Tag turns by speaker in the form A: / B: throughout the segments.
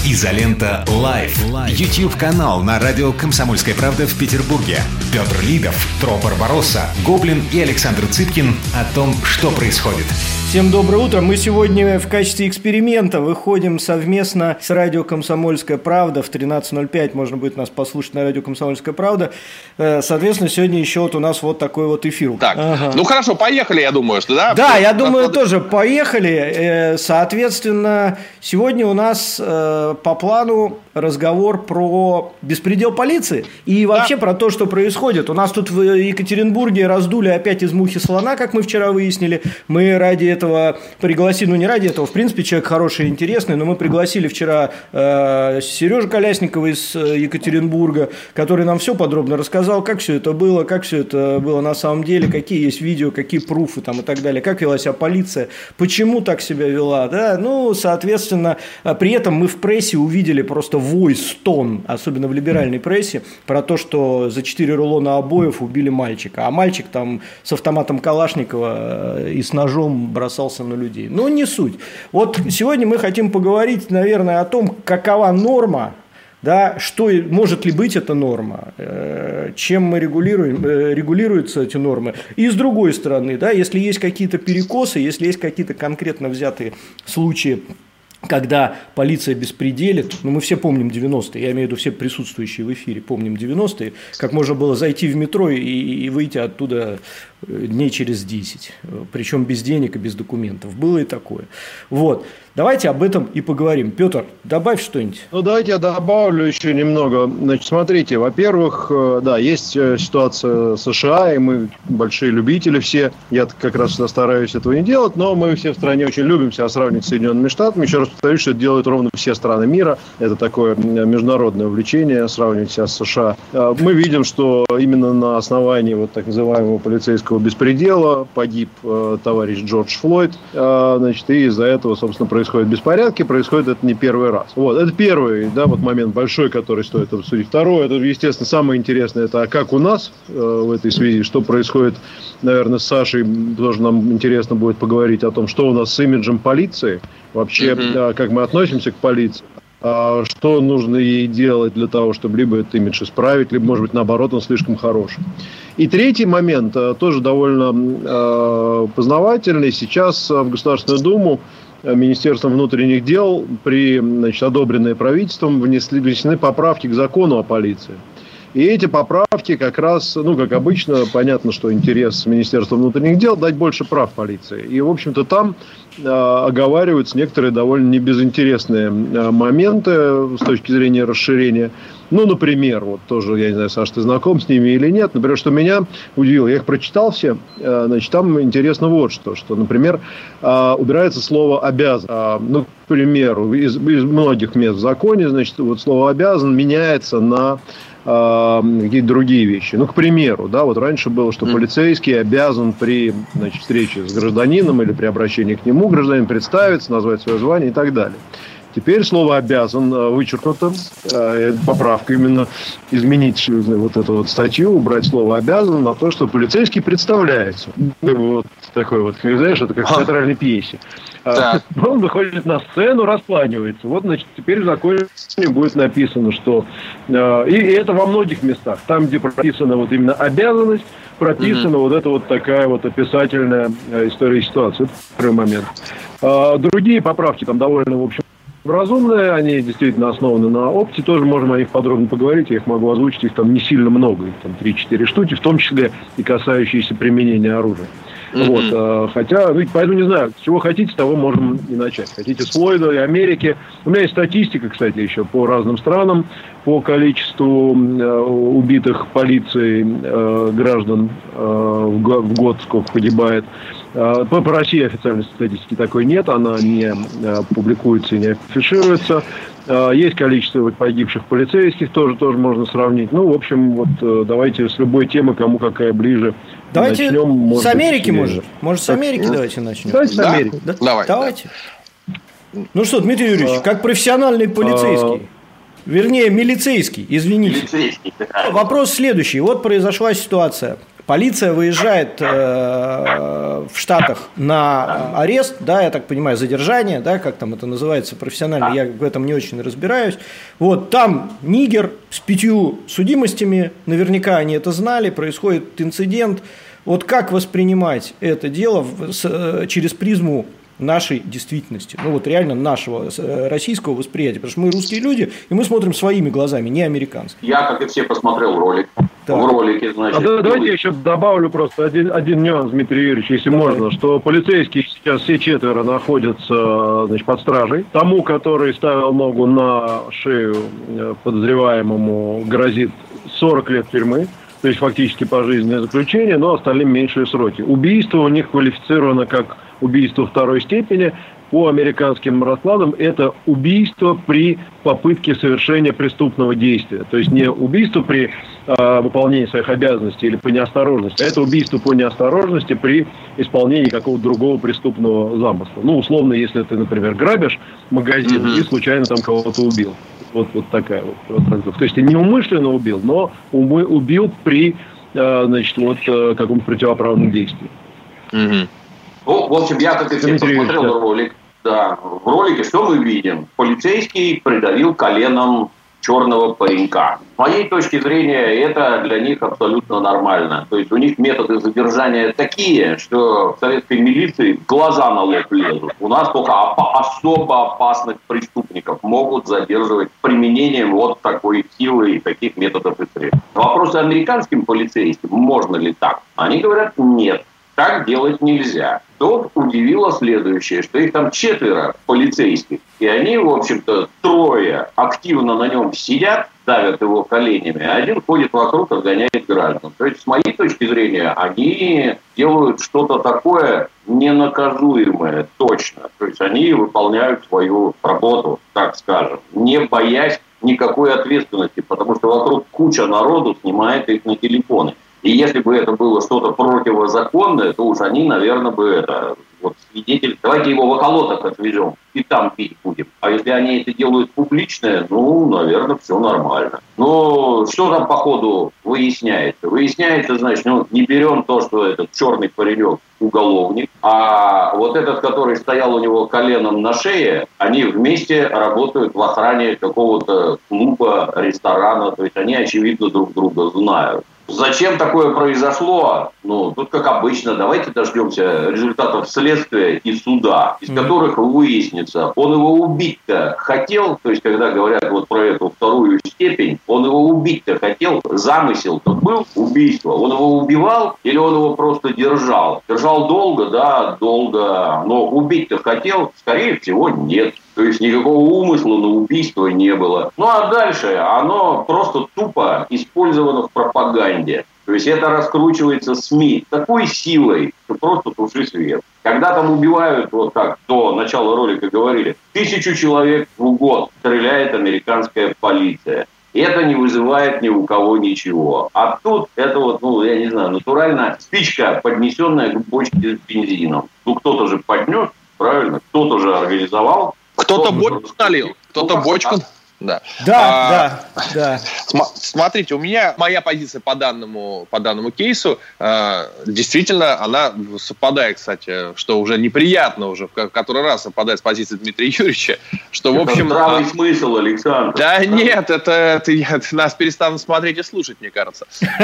A: Изолента Лайф. YouTube-канал на радио «Комсомольская правда» в Петербурге. Петр Лидов, Тро Барбаросса, Гоблин и Александр Цыпкин о том, что происходит.
B: Всем доброе утро. Мы сегодня в качестве эксперимента выходим совместно с радио «Комсомольская правда». В 13:05 можно будет нас послушать на радио «Комсомольская правда». Соответственно, сегодня еще вот у нас вот такой вот эфир.
C: Так, ну хорошо, поехали, я думаю, что да?
B: Да, я думаю, тоже поехали. Соответственно, сегодня у нас по плану разговор про беспредел полиции и вообще про то, что происходит. У нас тут в Екатеринбурге раздули опять из мухи слона, как мы вчера выяснили. Мы ради этого пригласили, не ради этого, в принципе, человек хороший и интересный, но мы пригласили вчера Сережу Колясникова из Екатеринбурга, который нам все подробно рассказал, как все это было на самом деле, какие есть видео, какие пруфы там и так далее, как вела себя полиция, почему так себя вела, да, ну, соответственно, при этом мы в прессе увидели просто вой, стон, особенно в либеральной прессе, про то, что за 4 рулона обоев убили мальчика, а мальчик там с автоматом Калашникова и с ножом бросался на людей. Но не суть. Вот сегодня мы хотим поговорить, наверное, о том, какова норма, да, что может ли быть эта норма, чем мы регулируются эти нормы. И с другой стороны, да, если есть какие-то перекосы, если есть какие-то конкретно взятые случаи, когда полиция беспределит, ну, мы все помним 90-е, я имею в виду все присутствующие в эфире, помним 90-е, как можно было зайти в метро и выйти оттуда дней через 10, причем без денег и без документов. Было и такое. Вот. Давайте об этом и поговорим. Петр, добавь что-нибудь.
D: Ну, давайте я добавлю еще немного. Значит, смотрите, во-первых, да, есть ситуация США, и мы большие любители все. Я как раз всегда стараюсь этого не делать, но мы все в стране очень любим себя сравнивать с Соединенными Штатами. Еще раз повторюсь, что это делают ровно все страны мира. Это такое международное увлечение, сравнивать себя с США. Мы видим, что именно на основании вот так называемого полицейского беспредела погиб товарищ Джордж Флойд. Значит, и из-за этого, собственно, происходят беспорядки, происходит это не первый раз. Вот, это первый, да, вот момент большой, который стоит обсудить. Второе, это, естественно, самое интересное, это как у нас в этой связи, что происходит, наверное, с Сашей, тоже нам интересно будет поговорить о том, что у нас с имиджем полиции, вообще, как мы относимся к полиции. Что нужно ей делать для того, чтобы либо этот имидж исправить, либо, может быть, наоборот, он слишком хороший. И третий момент, тоже довольно познавательный. Сейчас в Государственную Думу Министерством внутренних дел, одобренные правительством, внесены поправки к закону о полиции. И эти поправки как раз, ну, как обычно, понятно, что интерес Министерства внутренних дел дать больше прав полиции. И, в общем-то, там оговариваются некоторые довольно небезынтересные моменты с точки зрения расширения. Ну, например, вот тоже, я не знаю, Саш, ты знаком с ними или нет, например, что меня удивило, я их прочитал все, значит, там интересно вот что, например, убирается слово «обязан». Ну, к примеру, из многих мест в законе, значит, вот слово «обязан» меняется на какие-то другие вещи. Ну, к примеру, да, вот раньше было, что полицейский обязан при, значит, встрече с гражданином или при обращении к нему гражданин представиться, назвать свое звание и так далее. Теперь слово «обязан» вычеркнуто. Поправка именно изменить вот эту вот статью, убрать слово «обязан» на то, что полицейский представляется. Вот такой вот, знаешь, это как в театральной пьесе. Он выходит на сцену, раскланивается. Вот, значит, теперь в законе будет написано, что... И это во многих местах. Там, где прописана вот именно обязанность, прописана вот эта вот такая вот описательная история ситуации. Это первый момент. Другие поправки там довольно, в общем, разумные, они действительно основаны на опыте, тоже можем о них подробно поговорить, я их могу озвучить, их там не сильно много, их там 3-4 штуки, в том числе и касающиеся применения оружия. Вот, хотя, ну, поэтому не знаю, с чего хотите, с того можем и начать. Хотите с Флойда и Америки. У меня есть статистика, кстати, еще по разным странам, по количеству убитых полицией граждан в год, сколько погибает. По России официальной статистики такой нет, она не публикуется и не афишируется. Есть количество погибших полицейских, тоже можно сравнить. Ну, в общем, вот давайте с любой темы, кому какая ближе.
B: Давайте
D: начнем.
B: С Америки, может, с Америки давайте начнем.
D: Давайте с Америки.
B: Да? Давайте. Ну что, Дмитрий Юрьевич, как профессиональный полицейский, вернее, милицейский, извините. Вопрос следующий. Вот произошла ситуация. Полиция выезжает в Штатах на арест, да, я так понимаю, задержание, да, как там это называется профессионально, я в этом не очень разбираюсь. Вот, там нигер с 5 судимостями, наверняка они это знали, происходит инцидент. Вот как воспринимать это дело через призму нашей действительности, ну вот реально нашего российского восприятия, потому что мы русские люди, и мы смотрим своими глазами, не американскими.
E: Я, как и все, посмотрел ролик. Так. В ролике, значит...
D: Давайте я еще добавлю просто один нюанс, Дмитрий Юрьевич, если можно, что полицейские сейчас все 4 находятся, значит, под стражей. Тому, который ставил ногу на шею подозреваемому, грозит 40 лет тюрьмы. То есть фактически пожизненное заключение, но остальным меньшие сроки. Убийство у них квалифицировано как убийство второй степени. По американским раскладам это убийство при попытке совершения преступного действия. То есть не убийство при выполнении своих обязанностей или по неосторожности, а это убийство по неосторожности при исполнении какого-то другого преступного замысла. Ну, условно, если ты, например, грабишь магазин и случайно там кого-то убил. Вот такая вот. То есть ты неумышленно убил, но убил при, значит, вот каком-то противоправном действии.
E: Ну, в общем, я, как и все, посмотрел ролик. Да, в ролике что мы видим? Полицейский придавил коленом черного паренька. С моей точки зрения, это для них абсолютно нормально. То есть у них методы задержания такие, что в советской милиции глаза на лоб лезут. У нас только особо опасных преступников могут задерживать применением вот такой силы и таких методов и средств. Вопрос американским полицейским, можно ли так? Они говорят, нет. Так делать нельзя. Тут удивило следующее, что их там 4 полицейских, и они, в общем-то, 3 активно на нем сидят, давят его коленями, а один ходит вокруг, отгоняет граждан. То есть, с моей точки зрения, они делают что-то такое ненаказуемое, точно. То есть, они выполняют свою работу, так скажем, не боясь никакой ответственности, потому что вокруг куча народу снимает их на телефоны. И если бы это было что-то противозаконное, то уж они, наверное, бы свидетель, давайте его в околоток отвезем и там пить будем. А если они это делают публичное, ну, наверное, все нормально. Но что там по ходу выясняется? Выясняется, значит, не берем то, что этот черный паренек уголовник, а вот этот, который стоял у него коленом на шее, они вместе работают в охране какого-то клуба, ресторана, то есть они, очевидно, друг друга знают. Зачем такое произошло? Ну, тут, как обычно, давайте дождемся результатов следствия и суда, из которых выяснится, он его убить-то хотел, то есть, когда говорят вот про эту вторую степень, он его убить-то хотел, замысел-то был убийство, он его убивал или он его просто держал? Держал долго, да, долго, но убить-то хотел? Скорее всего, нет. То есть никакого умысла на убийство не было. Ну а дальше оно просто тупо использовано в пропаганде. То есть это раскручивается СМИ такой силой, что просто туши свет. Когда там убивают, вот как до начала ролика говорили, 1000 человек в год стреляет американская полиция. Это не вызывает ни у кого ничего. А тут это вот, я не знаю, натурально спичка, поднесенная к бочке с бензином. Ну кто-то же поднес, правильно, кто-то же организовал.
C: Кто-то бочку налил, кто-то бочку... Да.
B: Да.
C: Смотрите, у меня моя позиция по данному кейсу, действительно, она совпадает, кстати, что уже неприятно уже, в который раз совпадает с позицией Дмитрия Юрьевича, что, в общем...
E: Здравый смысл, Александр.
C: Да нет, это нас перестанут смотреть и слушать, мне кажется.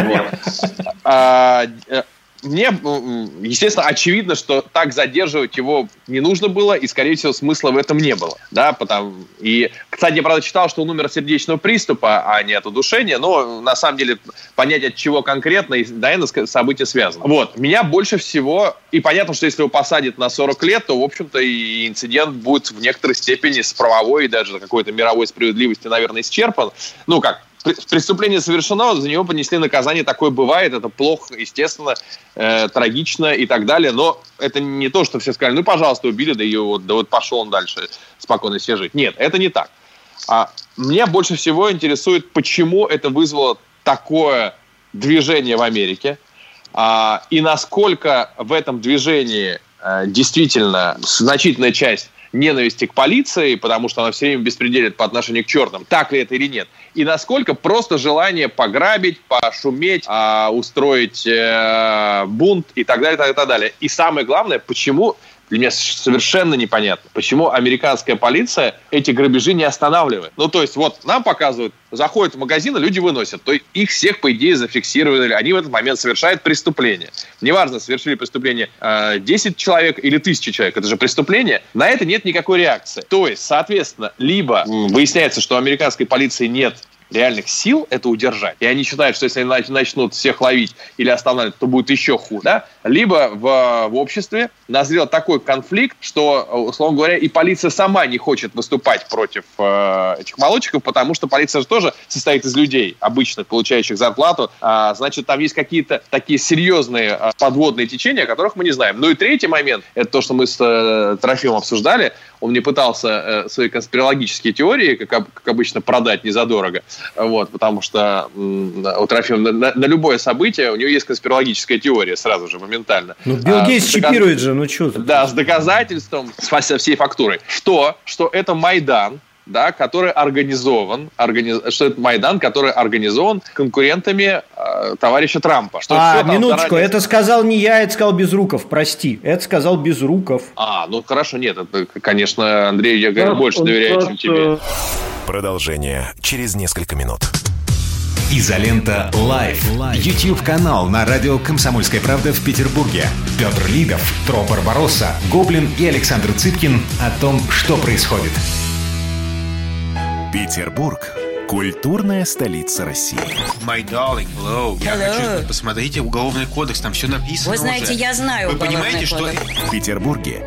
C: Мне, естественно, очевидно, что так задерживать его не нужно было, и, скорее всего, смысла в этом не было. Да, И, кстати, я, правда, читал, что он умер от сердечного приступа, а не от удушения, но, на самом деле, понять, от чего конкретно, наверное, событие связано. Вот. Меня больше всего... И понятно, что если его посадят на 40 лет, то, в общем-то, и инцидент будет в некоторой степени с правовой и даже какой-то мировой справедливости, наверное, исчерпан. Преступление совершено, за него понесли наказание, такое бывает, это плохо, естественно, трагично и так далее, но это не то, что все сказали, пожалуйста, убили, да пошел он дальше спокойно себе жить. Нет, это не так. Меня больше всего интересует, почему это вызвало такое движение в Америке, и насколько в этом движении действительно значительная часть ненависти к полиции, потому что она все время беспределит по отношению к черным, так ли это или нет, и насколько просто желание пограбить, пошуметь, устроить бунт и так далее, и так далее. И самое главное, почему... Для меня совершенно непонятно, почему американская полиция эти грабежи не останавливает. Ну, то есть, вот нам показывают, заходят в магазин, люди выносят. То есть, их всех, по идее, зафиксировали. Они в этот момент совершают преступление. Неважно, совершили преступление 10 человек или 1000 человек. Это же преступление. На это нет никакой реакции. То есть, соответственно, либо выясняется, что у американской полиции нет реальных сил это удержать. И они считают, что если они начнут всех ловить или останавливать, то будет еще хуже. Да? Либо в обществе назрел такой конфликт, что, условно говоря, и полиция сама не хочет выступать против этих молодчиков, потому что полиция же тоже состоит из людей, обычно получающих зарплату. Значит, там есть какие-то такие серьезные подводные течения, о которых мы не знаем. Ну и третий момент, это то, что мы с Трофимом обсуждали. Он мне пытался свои конспирологические теории, как обычно, продать незадорого. Вот, потому что у Трофима на любое событие у него есть конспирологическая теория сразу же, моментально.
B: Ну, Билл Гейтс чипирует же, ну что ты? Да,
C: с доказательством, со всей фактурой. Что это Майдан, да, который организован, что это Майдан, который организован конкурентами товарища Трампа. Что
B: минуточку, это сказал не я, это сказал Безруков, прости. Это сказал Безруков.
C: Ну хорошо, нет, это, конечно, Андрей, я больше доверяю, чем тебе.
A: Продолжение через несколько минут. Изолента Лайф. YouTube-канал на радио «Комсомольская правда» в Петербурге. Петр Лидов, Тро Барбаросса, Гоблин и Александр Цыпкин о том, что происходит. Петербург. Культурная столица России.
F: My darling, hello. Я хочу, посмотрите, Уголовный кодекс, там все написано.
G: Вы знаете,
F: уже.
G: Я знаю
F: Вы понимаете, что...
A: В Петербурге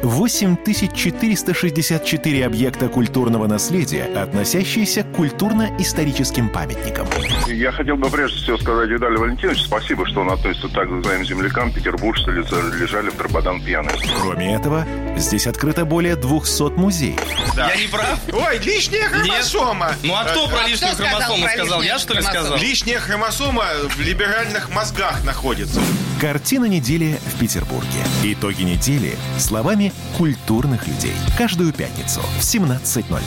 A: 8464 объекта культурного наследия, относящиеся к культурно-историческим памятникам.
H: Я хотел бы прежде всего сказать Виталию Валентиновичу спасибо, что он относится так к своим землякам. Петербуржцы лежали в Драбадан пьяные.
A: Кроме этого, здесь открыто более 200 музеев.
F: Да. Я не прав? Ой, лишняя хромосома!
I: Ну а кто про лишнюю хромосому сказал? Я что ли сказал?
F: Лишняя хромосома в либеральных мозгах находится.
A: Картина недели в Петербурге. Итоги недели словами культурных людей. Каждую пятницу в 17:00.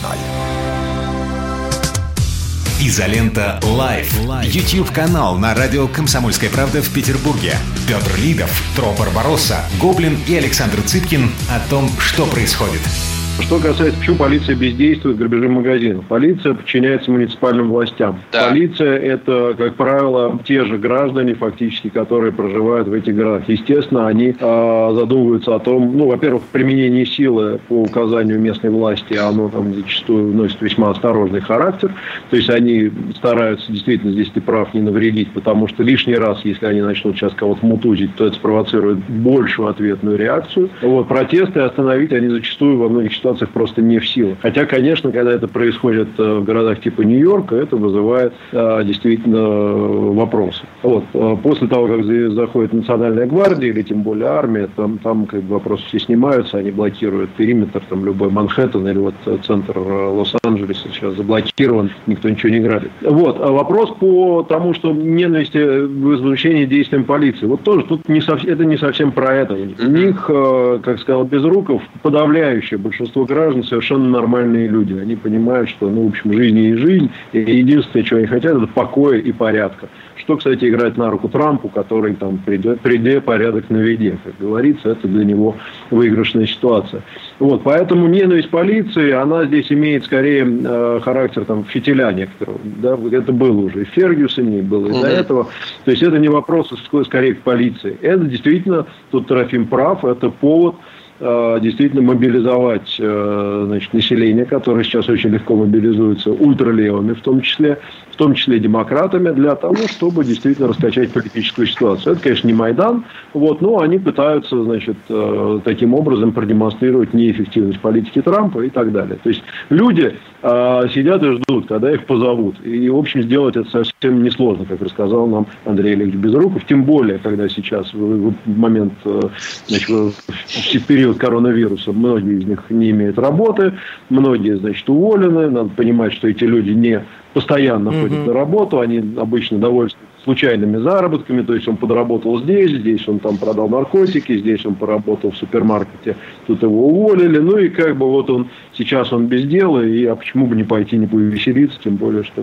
A: Изолента Лайф. YouTube-канал на радио «Комсомольская правда» в Петербурге. Петр Лидов, Тро Барбаросса, Гоблин и Александр Цыпкин о том, что происходит.
D: Что касается, почему полиция бездействует в грабеже магазинов. Полиция подчиняется муниципальным властям. Да. Полиция – это, как правило, те же граждане, фактически, которые проживают в этих городах. Естественно, они задумываются о том, во-первых, применение силы по указанию местной власти, оно там зачастую носит весьма осторожный характер. То есть они стараются, действительно, здесь ты прав, не навредить, потому что лишний раз, если они начнут сейчас кого-то мутузить, то это спровоцирует большую ответную реакцию. Протесты остановить они зачастую во многих ситуациях просто не в силах. Хотя, конечно, когда это происходит в городах типа Нью-Йорка, это вызывает действительно вопросы. После того, как заходит Национальная гвардия или тем более армия, там как бы вопросы все снимаются, они блокируют периметр, там любой Манхэттен или центр Лос-Анджелеса сейчас заблокирован, никто ничего не грабит. Вопрос по тому, что ненависть возмущение действиям полиции. Тоже тут это не совсем про это. У них, как сказал Безруков, подавляющее большинство граждан совершенно нормальные люди. Они понимают, что, в общем, жизнь и жизнь. И единственное, чего они хотят, это покоя и порядка. Что, кстати, играет на руку Трампу, который там приде порядок наведи. Как говорится, это для него выигрышная ситуация. Поэтому ненависть полиции, она здесь имеет скорее характер фитиля некоторого. Да? Это было уже и в Фергюсоне, было и до этого. То есть это не вопрос скорее к полиции. Это действительно, тут Трофим прав, это повод действительно мобилизовать население, которое сейчас очень легко мобилизуется ультралевыми, в том числе демократами, для того, чтобы действительно раскачать политическую ситуацию. Это, конечно, не Майдан, но они пытаются, таким образом продемонстрировать неэффективность политики Трампа и так далее. То есть люди сидят и ждут, когда их позовут. И, в общем, сделать это совсем несложно, как рассказал нам Андрей Олегович Безруков. Тем более, когда сейчас, в момент, в период коронавируса, многие из них не имеют работы, многие, уволены. Надо понимать, что эти люди не постоянно ходят на работу, они обычно довольствуются случайными заработками, то есть он подработал здесь он там продал наркотики, здесь он поработал в супермаркете, тут его уволили, ну и как бы вот он сейчас он без дела, и а почему бы не пойти, не повеселиться, тем более, что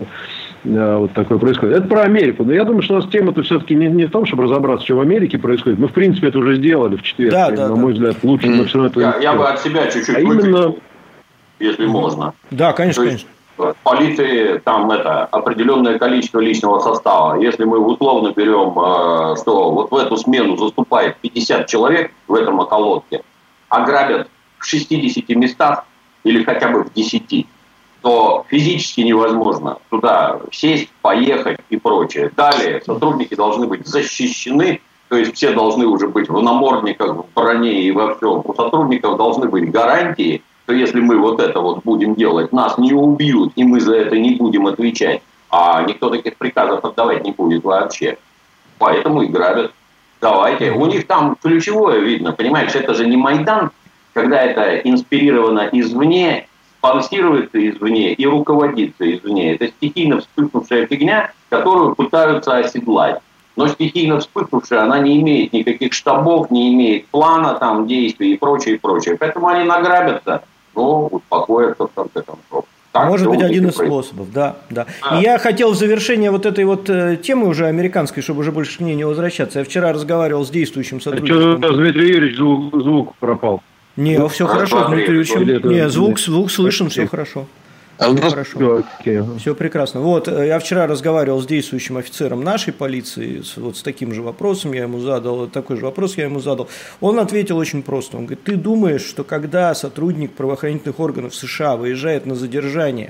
D: вот такое происходит. Это про Америку, но я думаю, что у нас тема-то все-таки не в том, чтобы разобраться, что в Америке происходит. Мы, в принципе, это уже сделали в четверг, на мой взгляд, лучше мы все равно это
E: я бы от себя чуть-чуть выкрикнул, если можно.
B: Да, конечно, конечно.
E: В полиции там определенное количество личного состава. Если мы условно берем, что вот в эту смену заступает 50 человек в этом околотке, ограбят в 60 местах или хотя бы в 10, то физически невозможно туда сесть, поехать и прочее. Далее сотрудники должны быть защищены, то есть все должны уже быть в намордниках, в броне и во всем. У сотрудников должны быть гарантии, что если мы вот это вот будем делать, нас не убьют, и мы за это не будем отвечать. А никто таких приказов отдавать не будет вообще. Поэтому и грабят. Давайте. У них там ключевое видно, понимаешь, это же не Майдан, когда это инспирировано извне, спонсируется извне и руководится извне. Это стихийно вспыхнувшая фигня, которую пытаются оседлать. Но стихийно вспыхнувшая, она не имеет никаких штабов, не имеет плана там действий и прочее, и прочее. Поэтому они награбятся, но успокоятся в конце концов.
B: Может быть, один из способов, да. И я хотел в завершение вот этой вот темы уже американской, чтобы уже больше к ней не возвращаться. Я вчера разговаривал с действующим сотрудником.
D: Что, Дмитрий Юрьевич, звук пропал.
B: Не, все хорошо, Дмитрий Юрьевич. Не, звук слышен, все хорошо. Хорошо. Все прекрасно. Вот, я вчера разговаривал с действующим офицером нашей полиции, вот с таким же вопросом я ему задал, такой же вопрос я ему задал. Он ответил очень просто. Он говорит, ты думаешь, что когда сотрудник правоохранительных органов США выезжает на задержание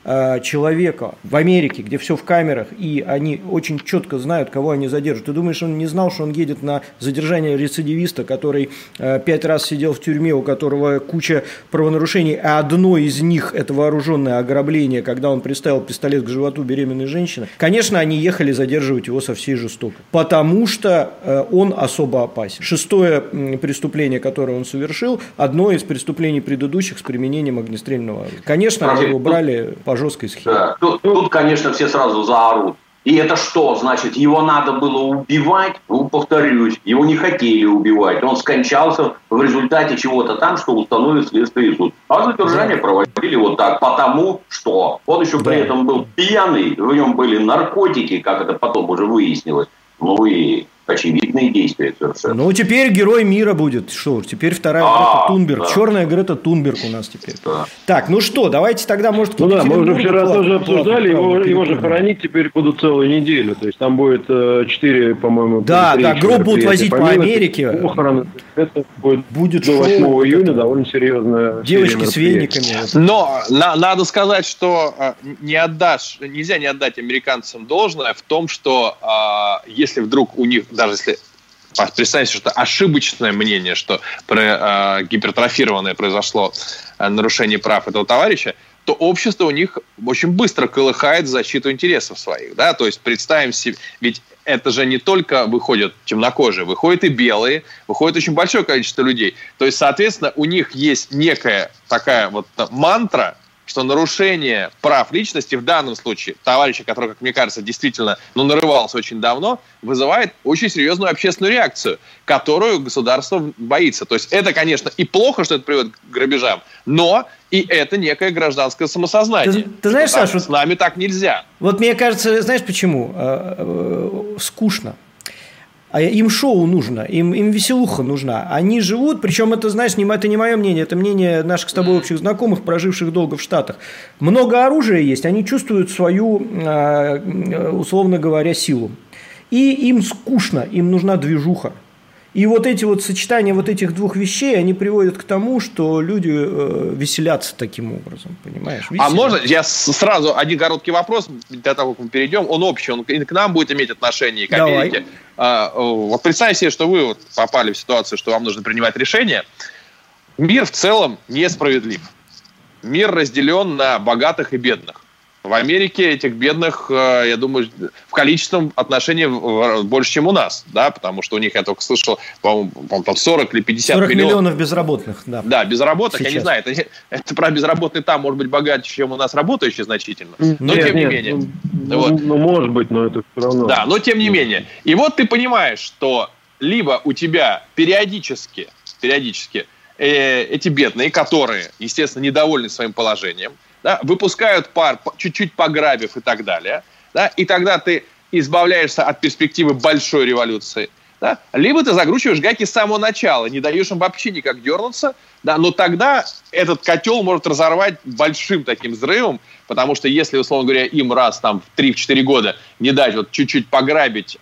B: человека в Америке, где все в камерах, и они очень четко знают, кого они задержат. Ты думаешь, он не знал, что он едет на задержание рецидивиста, который 5 раз сидел в тюрьме, у которого куча правонарушений, а одно из них – это вооруженное ограбление, когда он приставил пистолет к животу беременной женщины? Конечно, они ехали задерживать его со всей жестокостью, потому что он особо опасен. 6-е преступление, которое он совершил, одно из преступлений предыдущих с применением огнестрельного оружия. Конечно, они его брали по жесткой схеме.
E: Да. Тут, конечно, все сразу заорут. И это что? Значит, его надо было убивать? Ну, повторюсь, его не хотели убивать. Он скончался в результате чего-то там, что установит следствие и суд. А задержание проводили вот так, потому что он еще при этом был пьяный, в нем были наркотики, как это потом уже выяснилось. Ну и очевидные действия совершенно.
B: Ну, теперь герой мира будет. Что? Теперь вторая Грета Тунберг. Да. Черная Грета Тунберг у нас теперь. Да. Так, ну что, давайте тогда, может,
D: ну да, мы уже вчера тоже обсуждали, его же хоронить теперь будут целую неделю. То есть там будет 4, по-моему,
B: да, гроб будут возить по Америке.
D: Похороны. Это будет до 8 июня довольно серьезно.
B: Девочки с вениками.
C: Но надо сказать, что нельзя не отдать американцам должное в том, что если вдруг у них, даже если представьте, что ошибочное мнение, что гипертрофированное произошло нарушение прав этого товарища, то общество у них очень быстро колыхает защиту интересов своих. Да? То есть представим себе, ведь это же не только выходят темнокожие, выходят и белые, выходит очень большое количество людей. То есть, соответственно, у них есть некая такая вот мантра, что нарушение прав личности в данном случае товарища, который, как мне кажется, действительно нарывался очень давно, вызывает очень серьезную общественную реакцию, которую государство боится. То есть это, конечно, и плохо, что это приводит к грабежам, но и это некое гражданское самосознание.
B: Ты знаешь, Саша,
C: с нами так нельзя.
B: Вот мне кажется, знаешь почему? Скучно. А им шоу нужно, им веселуха нужна. Они живут, причем это, знаешь, это не мое мнение, это мнение наших с тобой общих знакомых, проживших долго в Штатах. Много оружия есть, они чувствуют свою, условно говоря, силу. И им скучно, им нужна движуха. И вот эти вот сочетания вот этих двух вещей, они приводят к тому, что люди веселятся таким образом, понимаешь?
C: А можно я сразу один короткий вопрос, для того, как мы перейдем, он общий, он и к нам будет иметь отношение, и к Америке. Вот представьте себе, что вы попали в ситуацию, что вам нужно принимать решение. Мир в целом несправедлив. Мир разделен на богатых и бедных. В Америке этих бедных, я думаю, в количественном отношении больше, чем у нас, да, потому что у них, я только слышал, по-моему, там 40 или 50
B: 40 миллионов безработных, да.
C: Да, безработных,
B: сейчас.
C: Я не знаю, это про безработные там, может быть, богаче, чем у нас работающие значительно, но тем не менее.
D: Ну, может быть, но это все равно.
C: Да, но тем не менее. И вот ты понимаешь, что либо у тебя периодически эти бедные, которые, естественно, недовольны своим положением, да, выпускают пар, чуть-чуть пограбив и так далее, да, и тогда ты избавляешься от перспективы большой революции, да, либо ты закручиваешь гайки с самого начала, не даешь им вообще никак дернуться, да, но тогда этот котел может разорвать большим таким взрывом, потому что если, условно говоря, им раз там в 3-4 года не дать вот чуть-чуть пограбить,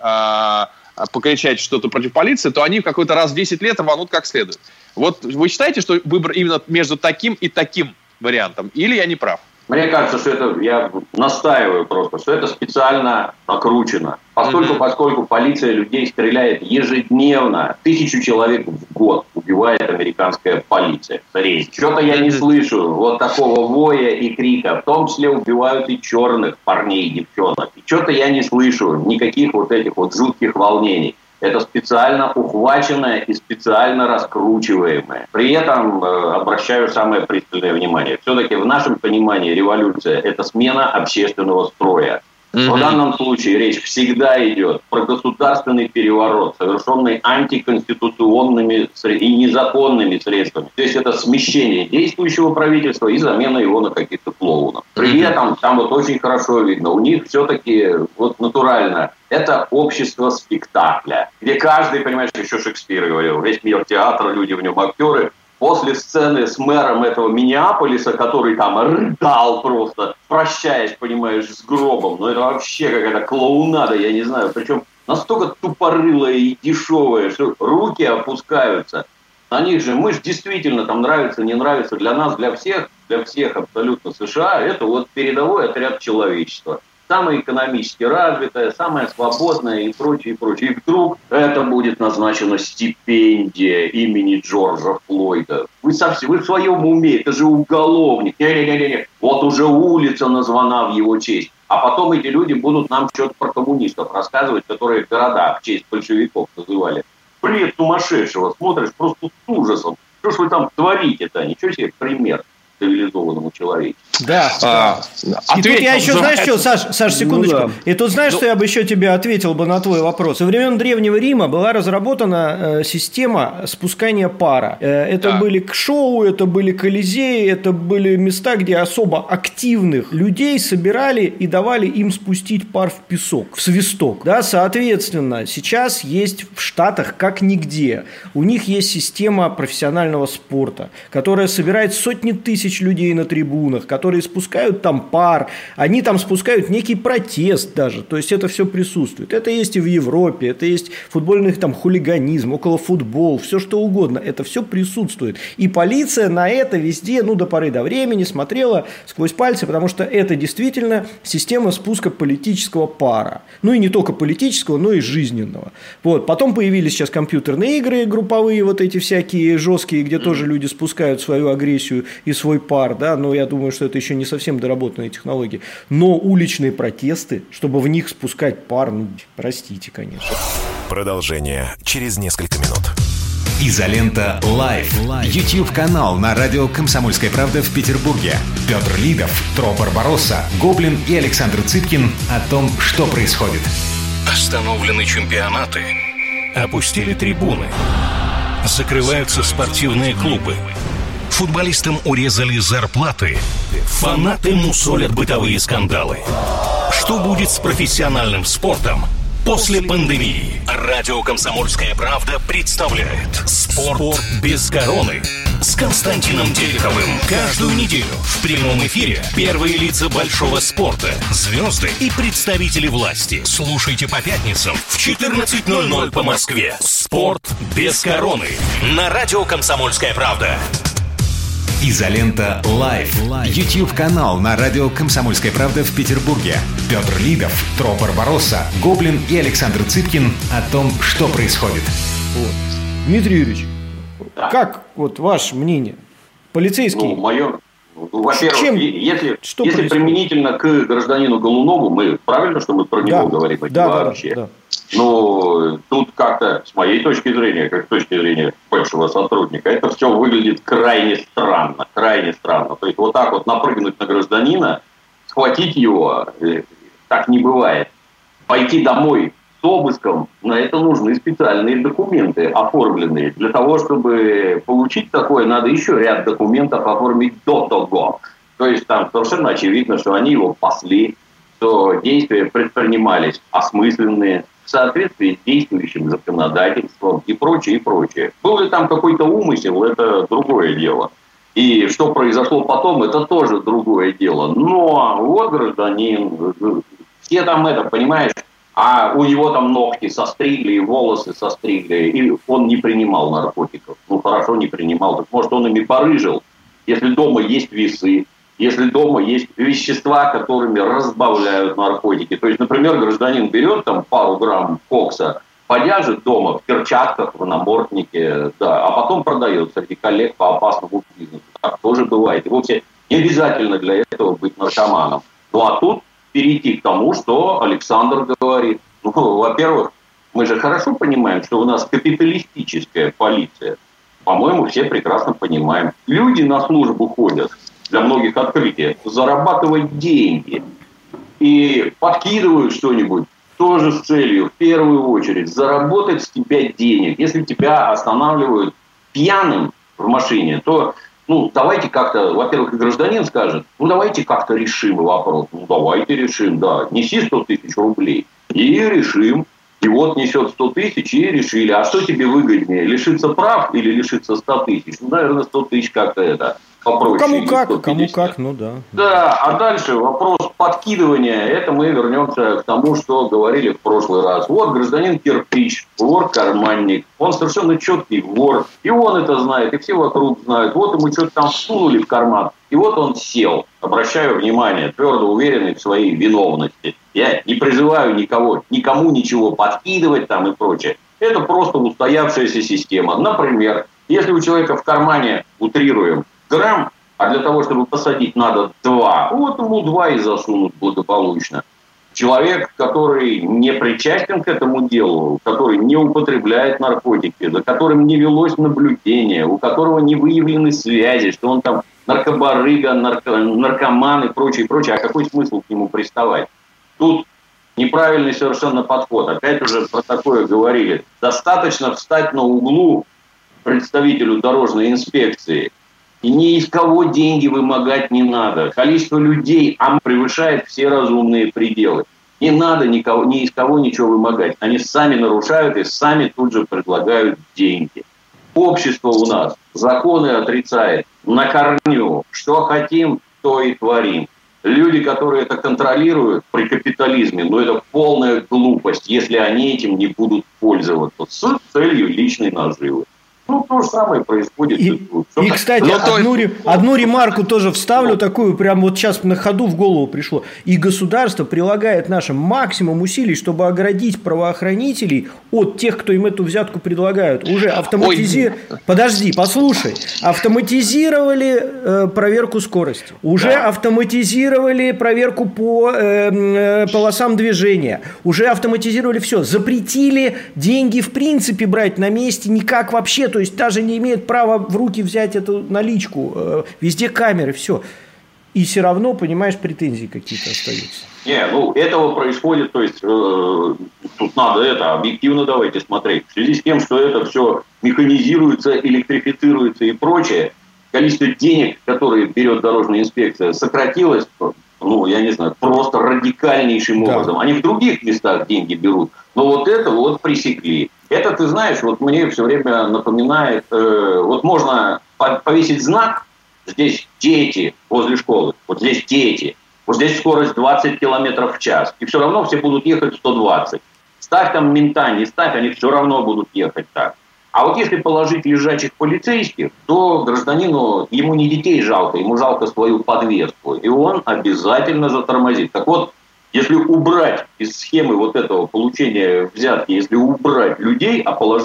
C: покричать что-то против полиции, то они в какой-то раз в 10 лет рванут как следует. Вот вы считаете, что выбор именно между таким и таким вариантом? Или я не прав?
E: Мне кажется, что это, я настаиваю просто, что это специально накручено. Поскольку полиция людей стреляет ежедневно, 1000 человек в год убивает американская полиция. Что-то я не слышу вот такого воя и крика. В том числе убивают и черных парней и девчонок. И что-то я не слышу никаких вот этих вот жутких волнений. Это специально ухваченное и специально раскручиваемое. При этом обращаю самое пристальное внимание. Все-таки в нашем понимании революция – это смена общественного строя. В данном случае речь всегда идет про государственный переворот, совершенный антиконституционными и незаконными средствами. То есть это смещение действующего правительства и замена его на каких-то клоунов. При этом там вот очень хорошо видно, у них все-таки вот натурально это общество спектакля, где каждый, понимаешь, еще Шекспир говорил, весь мир театра, люди в нем актеры. После сцены с мэром этого Миннеаполиса, который там рыдал просто, прощаясь, понимаешь, с гробом, ну это вообще какая-то клоунада, я не знаю, причем настолько тупорылая и дешевая, что руки опускаются. На них же, мы же действительно, там нравится, не нравится, для нас, для всех абсолютно США, это вот передовой отряд человечества. Самое экономически развитое, самое свободное и прочее, и прочее. И вдруг это будет назначена стипендия имени Джорджа Флойда. Вы в своем уме, это же уголовник. Не-не-не-не. Вот уже улица названа в его честь. А потом эти люди будут нам что-то про коммунистов рассказывать, которые города в честь большевиков называли. Бред сумасшедшего. Смотришь просто с ужасом. Что ж вы там творите-то? Ничего себе пример цивилизованному человеку.
B: Да. И тут я еще, знаешь что, Саш, секундочку. Ну, да. И тут знаешь, что я бы еще тебе ответил бы на твой вопрос. Во времен Древнего Рима была разработана система спускания пара. Это были шоу, это были колизеи, это были места, где особо активных людей собирали и давали им спустить пар в песок, в свисток. Да, соответственно, сейчас есть в Штатах как нигде. У них есть система профессионального спорта, которая собирает сотни тысяч людей на трибунах, которые спускают там пар, они там спускают некий протест даже, то есть это все присутствует. Это есть и в Европе, это есть футбольный там хулиганизм, околофутбол, все что угодно, это все присутствует. И полиция на это везде, до поры до времени смотрела сквозь пальцы, потому что это действительно система спуска политического пара. Ну и не только политического, но и жизненного. Вот. Потом появились сейчас компьютерные игры групповые, вот эти всякие жесткие, где тоже люди спускают свою агрессию и свой пар, да, но я думаю, что это еще не совсем доработанные технологии. Но уличные протесты, чтобы в них спускать пар, простите, конечно.
A: Продолжение через несколько минут. Изолента Лайф. YouTube-канал на радио «Комсомольская правда» в Петербурге. Петр Лидов, Тро Барбаросса, Гоблин и Александр Цыпкин о том, что происходит.
G: Остановлены чемпионаты. Опустили трибуны. Закрываются спортивные клубы. Футболистам урезали зарплаты. Фанаты мусолят бытовые скандалы. Что будет с профессиональным спортом после пандемии? Радио «Комсомольская правда» представляет «Спорт без короны» с Константином Тереховым. Каждую неделю в прямом эфире первые лица большого спорта, звезды и представители власти. Слушайте по пятницам в 14:00 по Москве. «Спорт без короны» на радио «Комсомольская правда».
A: Изолента Лайф. YouTube-канал на радио «Комсомольская правда» в Петербурге. Петр Лидов, Тро Барбаросса, Гоблин и Александр Цыпкин о том, что происходит.
B: Вот. Дмитрий Юрьевич, как вот ваше мнение? Полицейский?
E: во-первых, если применительно к гражданину Голунову, мы правильно, что мы про него говорим вообще? Да. Ну, тут как-то, с моей точки зрения, как с точки зрения бывшего сотрудника, это все выглядит крайне странно. То есть вот так вот напрыгнуть на гражданина, схватить его, так не бывает. Пойти домой с обыском, на это нужны специальные документы, оформленные. Для того, чтобы получить такое, надо еще ряд документов оформить до того. То есть там совершенно очевидно, что они его пасли, что действия предпринимались осмысленные, в соответствии с действующим законодательством и прочее, и прочее. Был ли там какой-то умысел, это другое дело. И что произошло потом, это тоже другое дело. Но вот гражданин, все там это, понимаешь, а у него там ногти состригли, волосы состригли, и он не принимал наркотиков. Ну, хорошо, не принимал. Так может, он ими порыжил, если дома есть весы, если дома есть вещества, которыми разбавляют наркотики. То есть, например, гражданин берет там пару грамм кокса, подяжет дома в перчатках, в наморднике, да, а потом продает среди коллег по опасному бизнесу. Так тоже бывает. И вовсе не обязательно для этого быть наркоманом. Ну а тут перейти к тому, что Александр говорит. Ну, во-первых, мы же хорошо понимаем, что у нас капиталистическая полиция. По-моему, все прекрасно понимаем. Люди на службу ходят, для многих открытие, зарабатывать деньги. И подкидывают что-нибудь тоже с целью, в первую очередь, заработать с тебя денег. Если тебя останавливают пьяным в машине, то, давайте как-то, во-первых, и гражданин скажет, давайте как-то решим вопрос. Давайте решим, да. Неси 100 тысяч рублей и решим. И вот несет 100 тысяч и решили. А что тебе выгоднее? Лишиться прав или лишиться 100 тысяч? Наверное, 100 тысяч как-то это попроще.
B: Кому как, да.
E: Да, а дальше вопрос подкидывания. Это мы вернемся к тому, что говорили в прошлый раз. Вот гражданин Кирпич, вор-карманник. Он совершенно четкий вор. И он это знает, и все вокруг знают. Вот ему что-то там всунули в карман. И вот он сел. Обращаю внимание, твердо уверенный в своей виновности. Я не призываю никому ничего подкидывать там и прочее. Это просто устоявшаяся система. Например, если у человека в кармане, утрируем, грамм, а для того, чтобы посадить, надо 2. Вот ему 2 и засунут благополучно. Человек, который не причастен к этому делу, который не употребляет наркотики, за которым не велось наблюдение, у которого не выявлены связи, что он там наркобарыга, наркоман и прочее, прочее. А какой смысл к нему приставать? Тут неправильный совершенно подход. Опять уже про такое говорили. Достаточно встать на углу представителю дорожной инспекции. И ни из кого деньги вымогать не надо. Количество людей превышает все разумные пределы. Не надо ни из кого ничего вымогать. Они сами нарушают и сами тут же предлагают деньги. Общество у нас законы отрицает на корню. Что хотим, то и творим. Люди, которые это контролируют при капитализме, это полная глупость, если они этим не будут пользоваться с целью личной наживы. То же самое происходит и тут.
B: И, кстати, одну ремарку тоже вставлю, такую, прям вот сейчас на ходу в голову пришло. И государство прилагает наше максимум усилий, чтобы оградить правоохранителей от тех, кто им эту взятку предлагают. Уже автоматизировали проверку скорости. Уже автоматизировали проверку по полосам движения. Уже автоматизировали все. Запретили деньги в принципе брать на месте никак вообще. То есть даже не имеет права в руки взять эту наличку. Везде камеры, все. И все равно, понимаешь, претензии какие-то остаются.
E: Этого происходит, то есть тут надо объективно давайте смотреть. В связи с тем, что это все механизируется, электрифицируется и прочее, количество денег, которые берет дорожная инспекция, сократилось, просто радикальнейшим образом. Они в других местах деньги берут, но вот это вот пресекли. Это, ты знаешь, мне все время напоминает, можно повесить знак, здесь дети возле школы, вот здесь дети, вот здесь скорость 20 км в час, и все равно все будут ехать 120. Ставь там мента, не ставь, они все равно будут ехать так. А вот если положить лежачих полицейских, то гражданину, ему не детей жалко, ему жалко свою подвеску, и он обязательно затормозит. Так вот, если убрать из схемы вот этого получения взятки, если убрать людей, а положить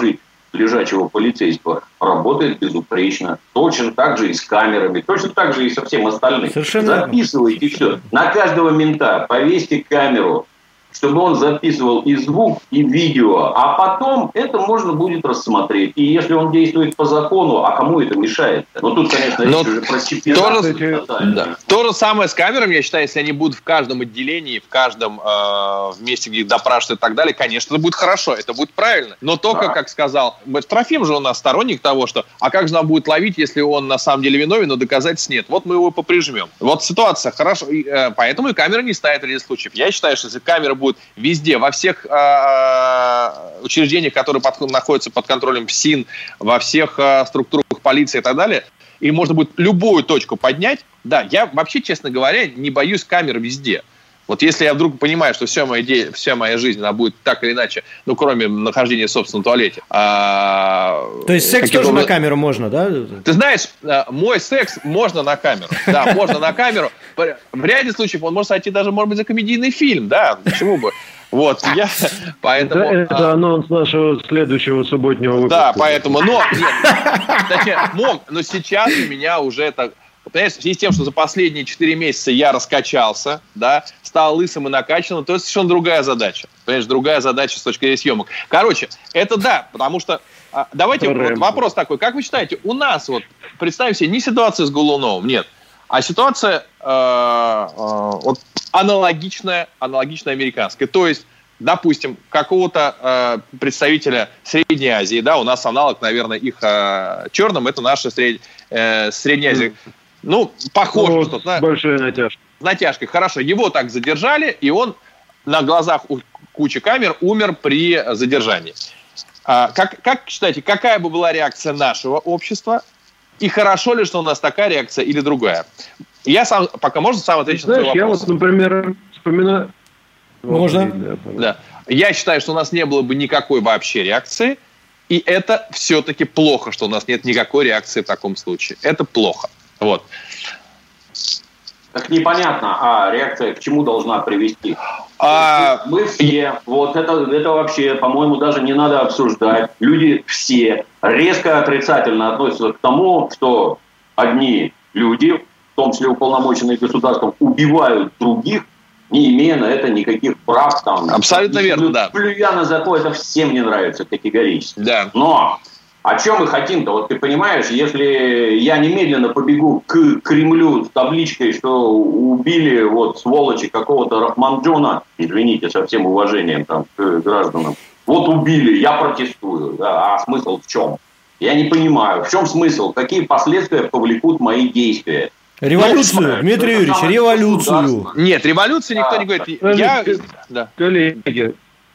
E: лежачего полицейского работает безупречно. Точно так же и с камерами, точно так же и со всем остальным.
B: Совершенно.
E: Записывайте все. На каждого мента повесьте камеру, чтобы он записывал и звук, и видео, а потом это можно будет рассмотреть. И если он действует по закону, а кому это мешает? Ну, тут, конечно, речь уже про чипизацию.
C: То же самое с камерами, я считаю, если они будут в каждом отделении, в каждом месте, где их допрашивают и так далее, конечно, это будет хорошо, это будет правильно. Но только, как сказал, Трофим же у нас сторонник того, что, а как же нам будет ловить, если он на самом деле виновен, но доказательств нет? Вот мы его поприжмем. Вот ситуация хорошо, поэтому и камеры не ставят в ряде случаев. Я считаю, что если камера будет везде, во всех учреждениях, которые находятся под контролем ФСИН, во всех структурах полиции и так далее, и можно будет любую точку поднять. Да, я вообще, честно говоря, не боюсь камер везде. Вот если я вдруг понимаю, что вся моя жизнь, она будет так или иначе, ну, кроме нахождения в собственном туалете.
B: То есть секс тоже на камеру можно, да?
C: Ты знаешь, мой секс можно на камеру. Да, можно на камеру. В ряде случаев он может сойти даже, может быть, за комедийный фильм, да, почему бы. Вот, поэтому...
D: Это анонс нашего следующего субботнего выпуска.
C: Да, поэтому, но сейчас у меня уже это... Понимаешь, в связи с тем, что за последние 4 месяца я раскачался, да, стал лысым и накачанным, то это совершенно другая задача. Понимаешь, другая задача с точки зрения съемок. Короче, это да, потому что... Давайте вот вопрос такой. Как вы считаете, у нас, вот, представим себе, не ситуация с Голуновым, нет, а ситуация вот, аналогичная американской. То есть, допустим, какого-то представителя Средней Азии, да, у нас аналог, наверное, их черным, это наша Средняя Азия. Ну, похоже, что...
D: С большой натяжкой.
C: С натяжкой, хорошо. Его так задержали, и он на глазах у кучи камер умер при задержании. Как считаете, какая бы была реакция нашего общества? И хорошо ли, что у нас такая реакция или другая? Я сам, пока можно сам ответить на свой вопрос?
D: Я вот, например, вспоминаю...
B: Можно?
C: Да. Я считаю, что у нас не было бы никакой вообще реакции, и это все-таки плохо, что у нас нет никакой реакции в таком случае. Это плохо. Вот.
E: Так непонятно, а реакция к чему должна привести? Мы все, вот это вообще, по-моему, даже не надо обсуждать. Люди все резко отрицательно относятся к тому, что одни люди, в том числе уполномоченные государством, убивают других, не имея на это никаких прав. Там,
C: абсолютно верно, да.
E: Плюя на закон, это всем не нравится категорически.
C: Да.
E: Но о чем мы хотим-то? Вот ты понимаешь, если я немедленно побегу к Кремлю с табличкой, что убили вот сволочи какого-то Рахманджона, извините, со всем уважением там, к гражданам, вот убили, я протестую. Да, а смысл в чем? Я не понимаю, в чем смысл? Какие последствия повлекут мои действия?
B: Революцию, Дмитрий Юрьевич, революцию.
C: Нет, революцию никто не говорит.
D: Коллеги,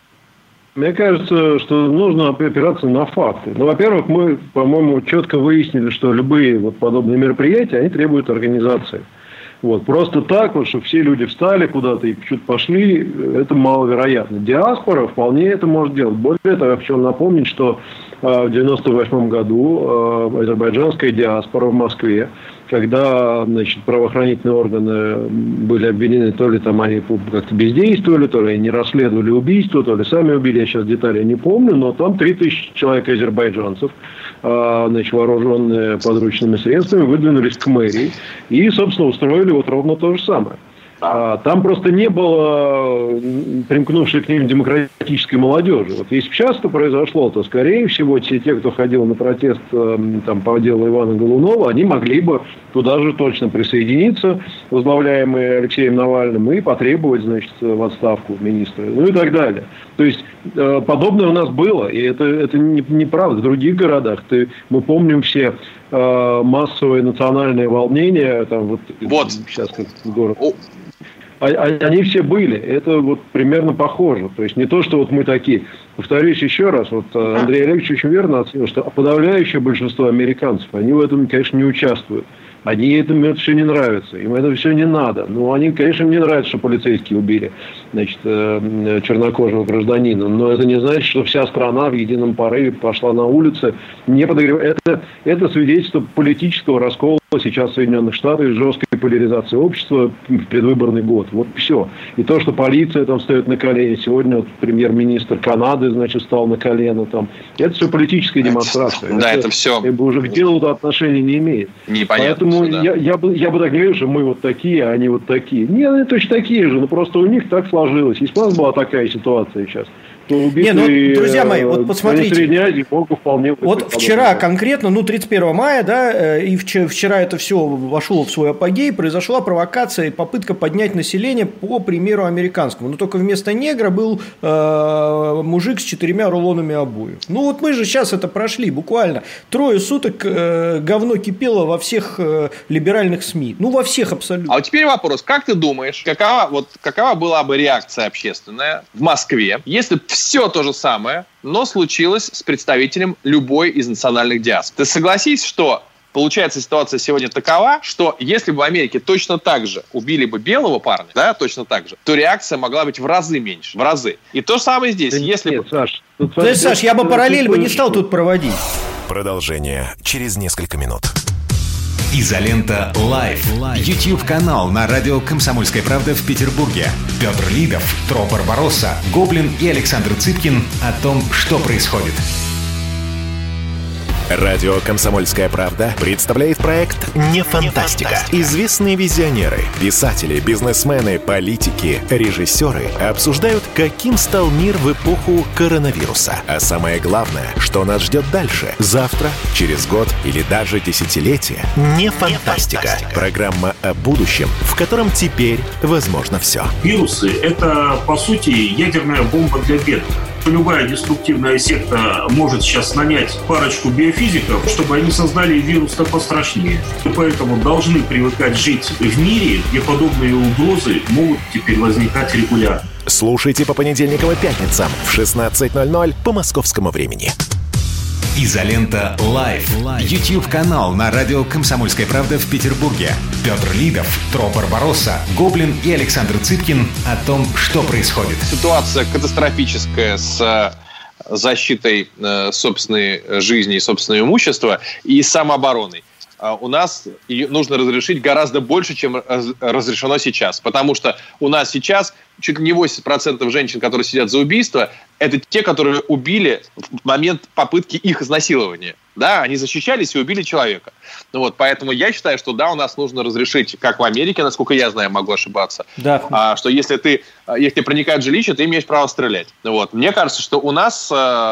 D: мне кажется, что нужно опираться на факты. Ну, во-первых, мы, по-моему, четко выяснили, что любые вот подобные мероприятия, они требуют организации. Вот. Просто так, вот, чтобы все люди встали куда-то и что-то пошли, это маловероятно. Диаспора вполне это может делать. Более того, я хочу напомнить, что в 1998 году азербайджанская диаспора в Москве, когда, значит, правоохранительные органы были обвинены, то ли там они как-то бездействовали, то ли не расследовали убийство, то ли сами убили, я сейчас детали не помню, но там 3000 человек азербайджанцев, значит, вооруженные подручными средствами, выдвинулись к мэрии и, собственно, устроили вот ровно то же самое. Там просто не было примкнувшей к ним демократической молодежи. Вот если бы сейчас это произошло, то, скорее всего, те, кто ходил на протест там, по делу Ивана Голунова, они могли бы туда же точно присоединиться, возглавляемые Алексеем Навальным, и потребовать, значит, в отставку министра, ну и так далее. То есть подобное у нас было, и это неправда. В других городах мы помним все массовые национальные волнения, там вот сейчас как город. Они все были. Это вот примерно похоже. То есть не то, что вот мы такие. Повторюсь еще раз. Вот Андрей Олегович очень верно оценил, что подавляющее большинство американцев, они в этом, конечно, не участвуют. Этим это все не нравится. Им это все не надо. Но они, конечно, не нравится, что полицейские убили, значит, чернокожего гражданина. Но это не значит, что вся страна в едином порыве пошла на улицы. Не подогревая. Это свидетельство политического раскола сейчас в Соединенных Штатах, жесткой поляризация общества в предвыборный год. Вот все. И то, что полиция там встает на колени. Сегодня вот премьер-министр Канады, значит, встал на колено там. Это все политическая демонстрация.
C: Да, это все.
D: Уже к делу отношения не имеет.
C: Непонятно.
D: Поэтому я бы так не говорил, что мы вот такие, а они вот такие. Нет, они точно такие же. Но просто у них так сложилось. Если бы у нас была такая ситуация сейчас, то убитые,
B: друзья мои, вот посмотрите.
D: Средней Азии могут вполне...
B: Вот вчера конкретно, 31 мая, да, и вчера это все вошло в свой апогей, произошла провокация и попытка поднять население по примеру американскому. Но только вместо негра был мужик с 4 рулонами обоев. Ну вот мы же сейчас это прошли, буквально 3 суток говно кипело во всех либеральных СМИ. Ну, во всех абсолютно.
C: А вот теперь вопрос, как ты думаешь, какова была бы реакция общественная в Москве, если все то же самое, но случилось с представителем любой из национальных диаспор? Ты согласись, что получается ситуация сегодня такова, что если бы в Америке точно так же убили бы белого парня, да, точно так же, то реакция могла быть в разы меньше, в разы. И то же самое здесь.
B: Саш, я бы параллель не стал тут проводить.
A: Продолжение через несколько минут. Изолента Лайф. YouTube-канал на радио «Комсомольская правда» в Петербурге. Петр Лидов, Тро Барбаросса, Гоблин и Александр Цыпкин о том, что происходит. Радио «Комсомольская правда» представляет проект «Не фантастика». Известные визионеры, писатели, бизнесмены, политики, режиссеры обсуждают, каким стал мир в эпоху коронавируса. А самое главное, что нас ждет дальше, завтра, через год или даже десятилетие. «Не фантастика». Программа о будущем, в котором теперь возможно все.
J: Вирусы — это, по сути, ядерная бомба для бедных. Любая деструктивная секта может сейчас нанять парочку биофизиков, чтобы они создали вирус-то пострашнее. И поэтому должны привыкать жить в мире, где подобные угрозы могут теперь возникать регулярно.
A: Слушайте по понедельникам и пятницам в 16:00 по московскому времени. Изолента Лайф. YouTube-канал на радио «Комсомольская правда» в Петербурге. Петр Лидов, Тро Барбаросса, Гоблин и Александр Цыпкин о том, что происходит.
C: Ситуация катастрофическая с защитой собственной жизни и собственного имущества и самообороной. У нас ее нужно разрешить гораздо больше, чем разрешено сейчас. Потому что у нас сейчас чуть ли не 80% женщин, которые сидят за убийство, это те, которые убили в момент попытки их изнасилования. Да, они защищались и убили человека. Ну вот, поэтому я считаю, что да, у нас нужно разрешить, как в Америке, насколько я знаю, могу ошибаться, да. Что если проникает в жилище, ты имеешь право стрелять. Вот. Мне кажется, что у нас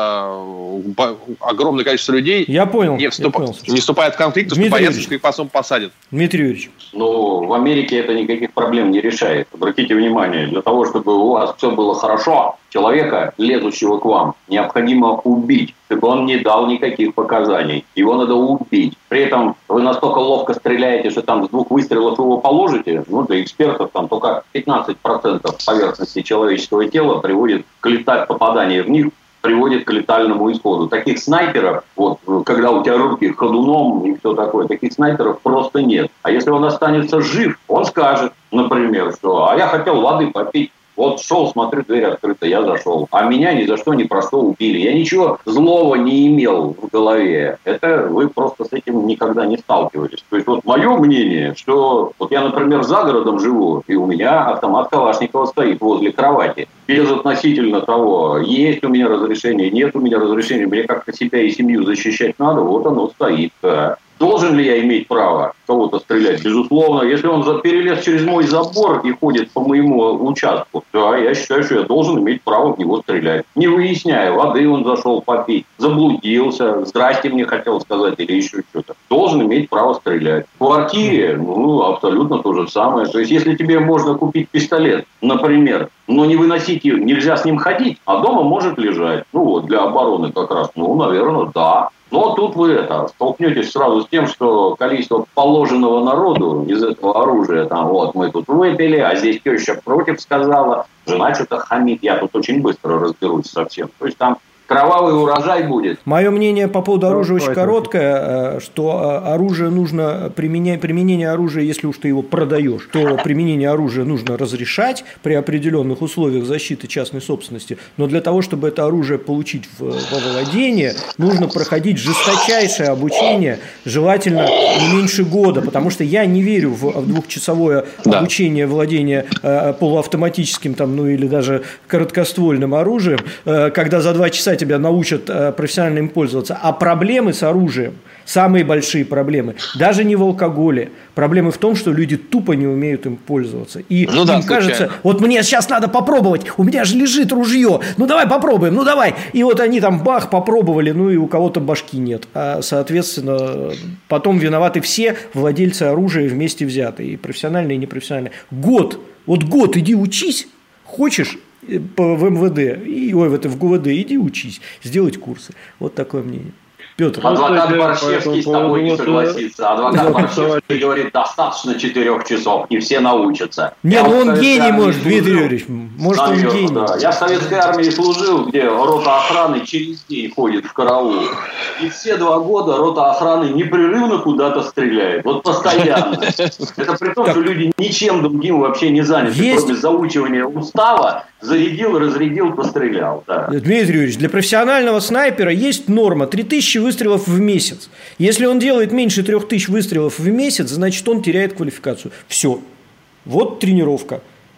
C: огромное количество людей не вступает в конфликт, что боятся, что их потом посадят.
B: Дмитрий Юрьевич.
E: Ну, в Америке это никаких проблем не решает. Обратите внимание, для того, чтобы у вас все было хорошо, человека, лезущего к вам, необходимо убить, чтобы он не дал никаких показаний. Его надо убить. При этом вы настолько ловко стреляете, что там с 2 выстрелов его положите. Ну, для экспертов там только 15% поверхности человеческого тела приводит к попадание в них приводит к летальному исходу. Таких снайперов, вот, когда у тебя руки ходуном и все такое, таких снайперов просто нет. А если он останется жив, он скажет, например, что «а я хотел воды попить». Вот шел, смотрю, дверь открыта, я зашел. А меня ни за что, ни про что убили. Я ничего злого не имел в голове. Это вы просто с этим никогда не сталкивались. То есть вот мое мнение, что вот я, например, за городом живу, и у меня автомат Калашникова стоит возле кровати. Без относительно того, есть у меня разрешение, нет у меня разрешения, мне как-то себя и семью защищать надо, вот оно стоит. Да. Должен ли я иметь право кого-то стрелять? Безусловно. Если он перелез через мой забор и ходит по моему участку, да, я считаю, что я должен иметь право в него стрелять. Не выясняя, воды он зашел попить, заблудился, здрасте мне хотел сказать или еще что-то. Должен иметь право стрелять. В квартире, абсолютно то же самое. То есть, если тебе можно купить пистолет, например, но не выносить его, нельзя с ним ходить, а дома может лежать. Для обороны как раз, наверное, да. Но тут вы столкнетесь сразу с тем, что количество положенного народу из этого оружия, мы тут выпили, а здесь теща против сказала, жена что-то хамит, я тут очень быстро разберусь со всем. То есть там кровавый урожай будет.
B: Мое мнение по поводу оружия очень короткое, что оружие нужно применение оружия, если уж ты его продаешь, то применение оружия нужно разрешать при определенных условиях защиты частной собственности, но для того, чтобы это оружие получить во владение, нужно проходить жесточайшее обучение, желательно не меньше года, потому что я не верю в двухчасовое обучение владения полуавтоматическим или даже короткоствольным оружием, когда за 2 часа тебя научат профессионально им пользоваться. А проблемы с оружием, самые большие проблемы, даже не в алкоголе. Проблемы в том, что люди тупо не умеют им пользоваться. И им кажется, вот мне сейчас надо попробовать, у меня же лежит ружье, ну давай попробуем, ну давай. И вот они там бах, попробовали, и у кого-то башки нет. А, соответственно, потом виноваты все владельцы оружия вместе взятые, и профессиональные, и непрофессиональные. Год иди учись, хочешь в МВД, в ГУВД, иди учись, сделать курсы. Вот такое мнение. Петр.
E: Адвокат Борщевский с тобой не согласится. Адвокат Борщевский говорит, достаточно 4 часов, и все научатся.
B: Нет, он гений, может, Дмитрий Юрьевич. Может, он гений.
E: Да. Я в советской армии служил, где рота охраны через день ходит в караул. И все 2 года рота охраны непрерывно куда-то стреляет. Вот постоянно. Это при том, что люди ничем другим вообще не заняты, кроме заучивания устава. Зарядил, разрядил, пострелял. Да.
B: Дмитрий Юрьевич, для профессионального снайпера есть норма 3000 выстрелов в месяц. Если он делает меньше 3000 выстрелов в месяц, значит, он теряет квалификацию. Все. Вот тренировка.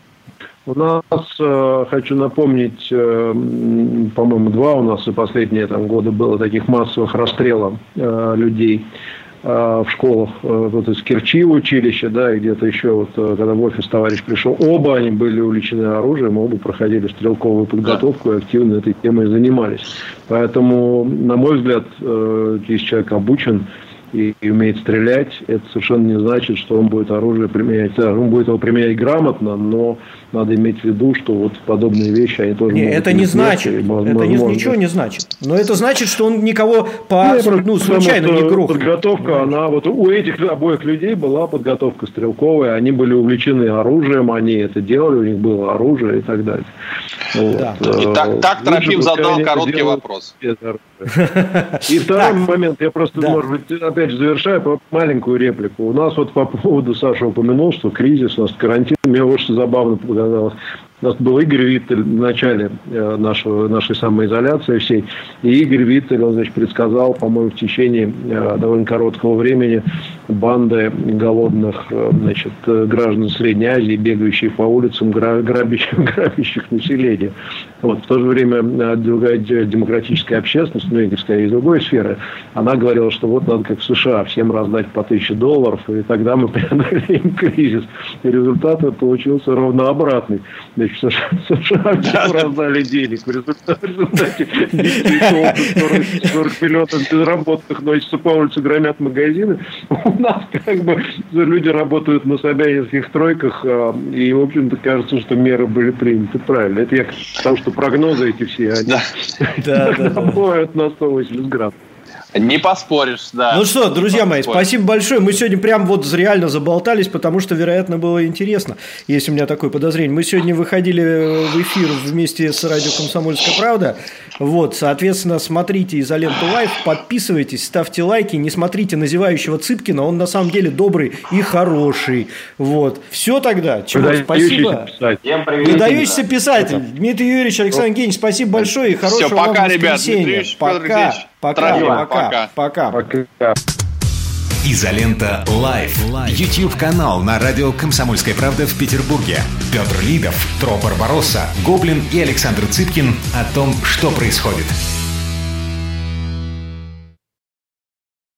D: У нас, хочу напомнить, по-моему, 2 у нас и последние года было таких массовых расстрелов людей в школах, вот из Керчи училища, и где-то еще, когда в офис товарищ пришел, оба они были увлечены оружием, оба проходили стрелковую подготовку и активно этой темой занимались. Поэтому, на мой взгляд, если человек обучен и умеет стрелять, это совершенно не значит, что он будет оружие применять. Он будет его применять грамотно, но надо иметь в виду, что вот подобные вещи, они тоже могут...
B: Это не значит. Это ничего не значит. Но это значит, что он никого случайно не грохнет.
D: Подготовка, она вот у этих обоих людей была подготовка стрелковая, они были увлечены оружием, они это делали, у них было оружие и так далее.
C: Да. Вот. Так Трофим задал короткий вопрос.
D: И второй момент, я просто, может быть, опять же завершаю маленькую реплику. У нас вот по поводу, Саша упомянул, что кризис, у нас карантин, мне вот что забавно показалось. У нас был Игорь Виттель в начале нашей самоизоляции всей. И Игорь Виттель, он, предсказал, по-моему, в течение довольно короткого времени банды голодных, граждан Средней Азии, бегающих по улицам, грабящих население. Вот. В то же время другая демократическая общественность, Игорь, скорее, из другой сферы, она говорила, что вот надо, как в США, всем раздать по $1000, и тогда мы преодолеем кризис. И результат получился ровно обратный. В США всем раздали денег. В результате 40 миллионов безработных носятся по улице, громят магазины. У нас люди работают на собянинских стройках, и, в общем-то, кажется, что меры были приняты правильно. Это я к тому, что прогнозы эти все, они работают на 180 градусов.
C: Не поспоришь, да.
B: Ну что, друзья мои, спасибо большое. Мы сегодня прям реально заболтались, потому что, вероятно, было интересно. Есть у меня такое подозрение. Мы сегодня выходили в эфир вместе с радио «Комсомольская правда». Соответственно, смотрите «Изоленту Лайв», подписывайтесь, ставьте лайки, не смотрите на зевающего Цыпкина, он на самом деле добрый и хороший. Все тогда. Спасибо. Выдающийся писатель. Дмитрий Юрьевич, Александр Евгеньевич, спасибо большое и хорошего вам воскресенья. Пока.
A: Изолента Лайв. YouTube-канал на радио «Комсомольская правда» в Петербурге. Петр Лидов, Тропар Баросса, Гоблин и Александр Цыпкин о том, что происходит.